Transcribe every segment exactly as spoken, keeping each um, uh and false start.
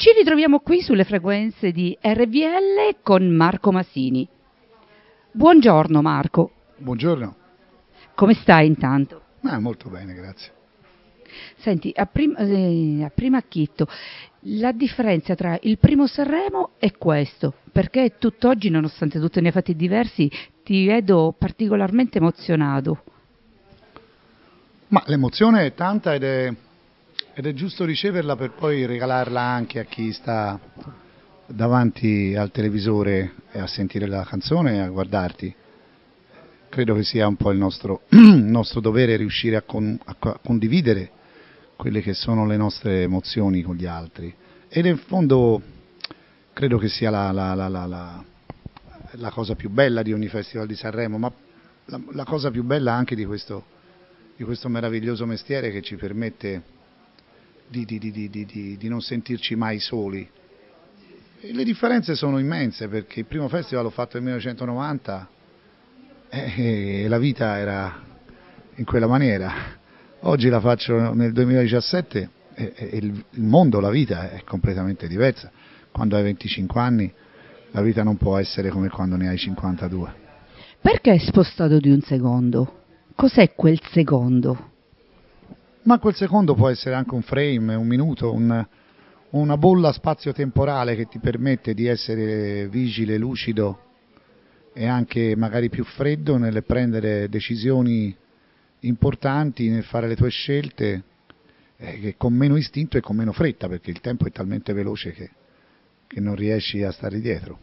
Ci ritroviamo qui sulle frequenze di R V L con Marco Masini. Buongiorno Marco. Buongiorno. Come stai intanto? Ah, molto bene, grazie. Senti, a, prim- eh, a prima acchitto, la differenza tra il primo Sanremo e questo, perché tutt'oggi, nonostante tutto ne hai fatti diversi, ti vedo particolarmente emozionato. Ma l'emozione è tanta ed è, ed è giusto riceverla per poi regalarla anche a chi sta davanti al televisore e a sentire la canzone e a guardarti. Credo che sia un po' il nostro, il nostro dovere riuscire a, con, a condividere quelle che sono le nostre emozioni con gli altri. Ed in fondo credo che sia la, la, la, la, la, la cosa più bella di ogni Festival di Sanremo, ma la, la cosa più bella anche di questo, di questo meraviglioso mestiere che ci permette di, di, di, di, di, di non sentirci mai soli. E le differenze sono immense, perché il primo festival l'ho fatto nel millenovecentonovanta e la vita era in quella maniera. Oggi la faccio nel duemiladiciassette e, e il, il mondo, la vita è completamente diversa. Quando hai venticinque anni la vita non può essere come quando ne hai cinquantadue. Perché è spostato di un secondo? Cos'è quel secondo? Ma quel secondo può essere anche un frame, un minuto, un, una bolla spazio-temporale che ti permette di essere vigile, lucido e anche magari più freddo nel prendere decisioni importanti, nel fare le tue scelte eh, che con meno istinto e con meno fretta, perché il tempo è talmente veloce che, che non riesci a stare dietro.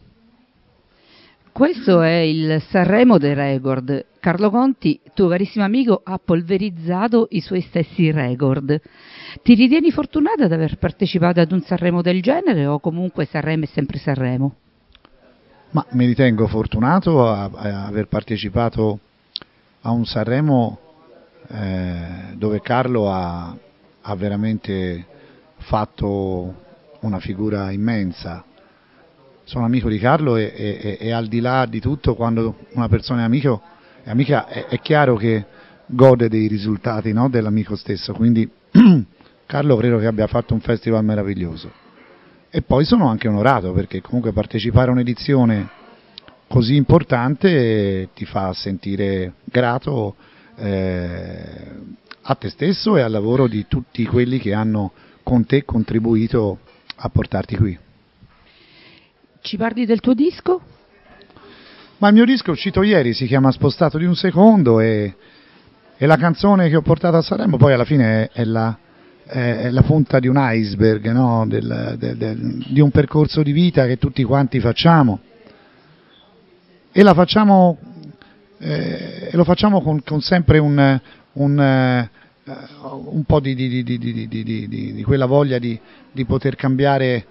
Questo è il Sanremo dei record. Carlo Conti, tuo carissimo amico, ha polverizzato i suoi stessi record. Ti ritieni fortunata ad aver partecipato ad un Sanremo del genere o comunque Sanremo è sempre Sanremo? Ma mi ritengo fortunato a, a aver partecipato a un Sanremo eh, dove Carlo ha, ha veramente fatto una figura immensa. Sono amico di Carlo e, e, e al di là di tutto, quando una persona è amico, è, amica, è, è chiaro che gode dei risultati, no, dell'amico stesso, quindi Carlo credo che abbia fatto un festival meraviglioso. E poi sono anche onorato perché comunque partecipare a un'edizione così importante ti fa sentire grato eh, a te stesso e al lavoro di tutti quelli che hanno con te contribuito a portarti qui. Ci parli del tuo disco? Ma il mio disco è uscito ieri, si chiama Spostato di un secondo e, e la canzone che ho portato a Sanremo poi alla fine è, è la... è la punta di un iceberg, no? del, del, del, di un percorso di vita che tutti quanti facciamo e la facciamo eh, lo facciamo con, con sempre un, un, eh, un po' di, di, di, di, di, di, di, di quella voglia di, di poter cambiare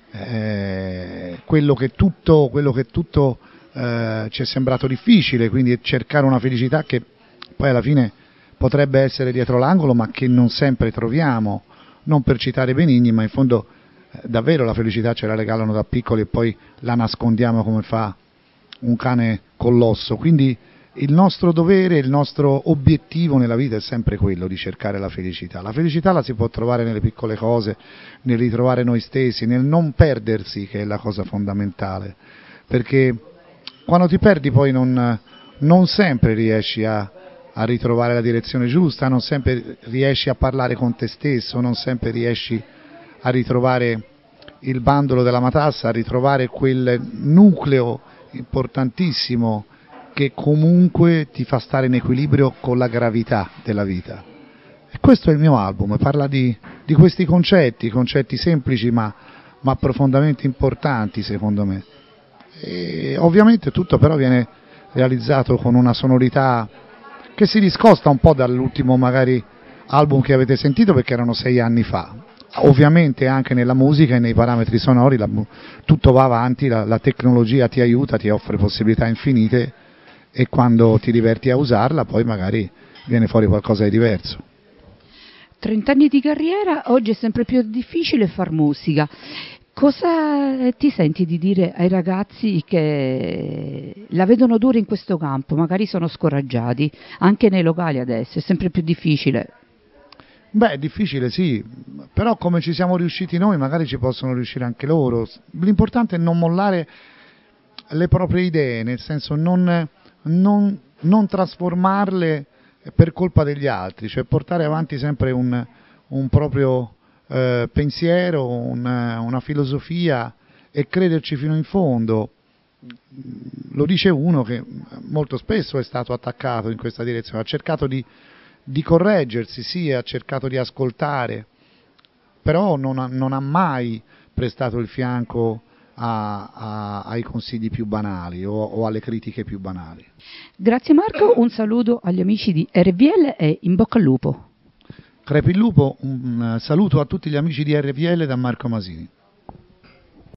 eh, quello che tutto, quello che tutto eh, ci è sembrato difficile, quindi cercare una felicità che poi alla fine potrebbe essere dietro l'angolo, ma che non sempre troviamo, non per citare Benigni, ma in fondo eh, davvero la felicità ce la regalano da piccoli e poi la nascondiamo come fa un cane con l'osso. Quindi il nostro dovere, il nostro obiettivo nella vita è sempre quello di cercare la felicità. La felicità la si può trovare nelle piccole cose, nel ritrovare noi stessi, nel non perdersi, che è la cosa fondamentale, perché quando ti perdi poi non, non sempre riesci a a ritrovare la direzione giusta, non sempre riesci a parlare con te stesso, non sempre riesci a ritrovare il bandolo della matassa, a ritrovare quel nucleo importantissimo che comunque ti fa stare in equilibrio con la gravità della vita. E questo è il mio album, parla di, di questi concetti, concetti semplici ma, ma profondamente importanti secondo me. E ovviamente tutto però viene realizzato con una sonorità che si discosta un po' dall'ultimo magari album che avete sentito, perché erano sei anni fa. Ovviamente anche nella musica e nei parametri sonori la, tutto va avanti, la, la tecnologia ti aiuta, ti offre possibilità infinite e quando ti diverti a usarla poi magari viene fuori qualcosa di diverso. trent'anni di carriera, oggi è sempre più difficile far musica. Cosa ti senti di dire ai ragazzi che la vedono dura in questo campo, magari sono scoraggiati, anche nei locali adesso è sempre più difficile? Beh, è difficile sì, però come ci siamo riusciti noi magari ci possono riuscire anche loro. L'importante è non mollare le proprie idee, nel senso non, non, non trasformarle per colpa degli altri, cioè portare avanti sempre un, un proprio eh, pensiero, una, una filosofia e crederci fino in fondo. Lo dice uno che molto spesso è stato attaccato in questa direzione, ha cercato di, di correggersi, sì, ha cercato di ascoltare, però non ha, non ha mai prestato il fianco a, a, ai consigli più banali o, o alle critiche più banali. Grazie Marco, un saluto agli amici di R V L e in bocca al lupo. Crepi il lupo, un saluto a tutti gli amici di R V L da Marco Masini.